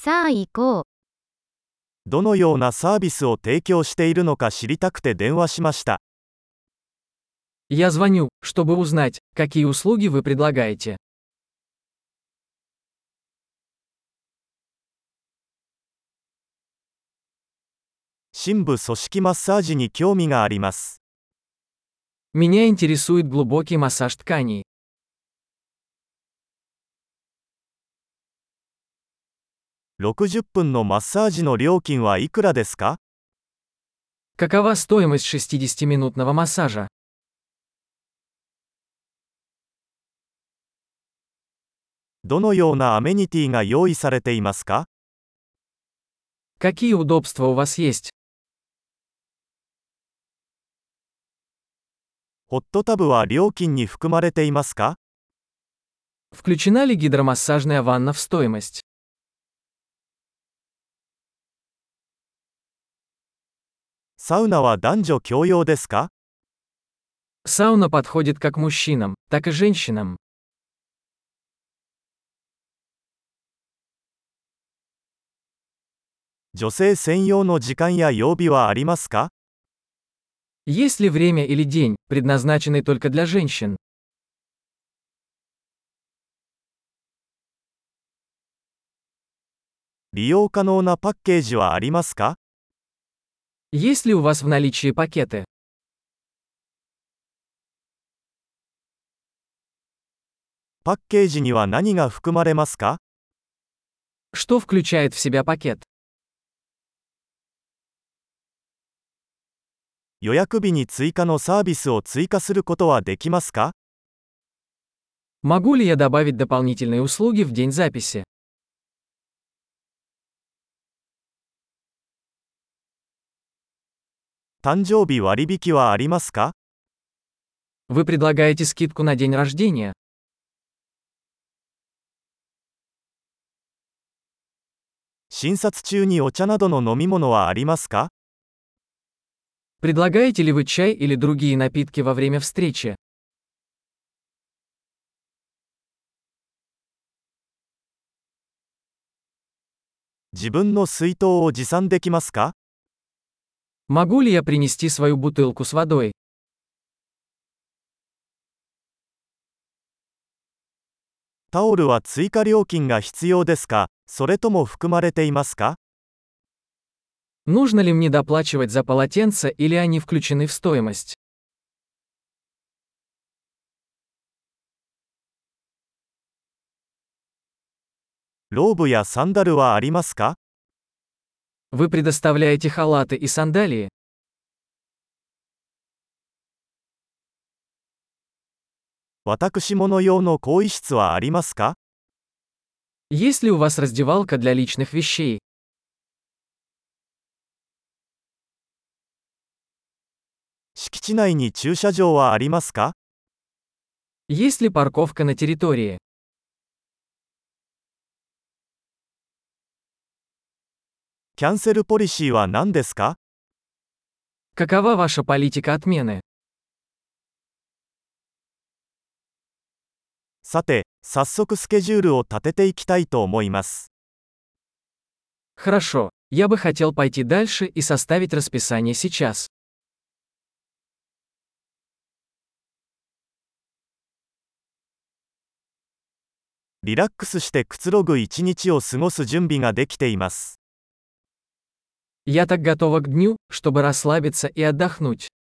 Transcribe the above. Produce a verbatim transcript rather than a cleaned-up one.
さあ行こう。 どのようなサービスを提供しているのか知りたくて電話しました。 Я звоню, чтобы узнать, какие услуги вы предлагаете. 深部組織マッサージに興味があります。 Меня интересует глубокий массаж тканей. ろくじゅっぷんのマッサージの料金はいくらですか？ Какова стоимость шестидесятиминутного массажа? どのようなアメニティが用意されていますか？ Какие удобства у вас есть? ホットタブは料金に含まれていますか？ Включена ли гидромассажная ванна в стоимость? サウナは男女共用ですか？ Сауна подходит как мужчинам, так и женщинам. 女性専用の時間や曜日はありますか？ Есть ли время или день, предназначенный только для женщин? 利用可能なパッケージはありますか？ Есть ли у вас в наличии пакеты? パッケージには何が含まれますか？ Что включает в себя пакет? 予約日に追加のサービスを追加することはできますか？ Могу ли я добавить дополнительные услуги в день записи? 誕生日割引はありますか？ Вы предлагаете скидку на день рождения? 診察中にお茶などの飲み物はありますか？ Предлагаете ли вы чай или другие напитки во время встречи? 自分の水筒を持参できますか？ Могу ли я принести свою бутылку с водой? タオルは追加料金が必要ですか？それとも含まれていますか？ Нужно ли мне доплачивать за полотенца или они включены в стоимость? ローブやサンダルはありますか？ Вы предоставляете халаты и сандалии? 私物用の更衣室はありますか？ Есть ли у вас раздевалка для личных вещей? 敷地内に駐車場はありますか？ Есть ли парковка на территории? キャンセルポリシーは何ですか？ Какова ваша политика отмены? さて、早速スケジュールを立てていきたいと思います。 Хорошо, я бы хотел пойти дальше и составить расписание сейчас. リラックスしてくつろぐ一日を過ごす準備ができています。 Я так готова к дню, чтобы расслабиться и отдохнуть.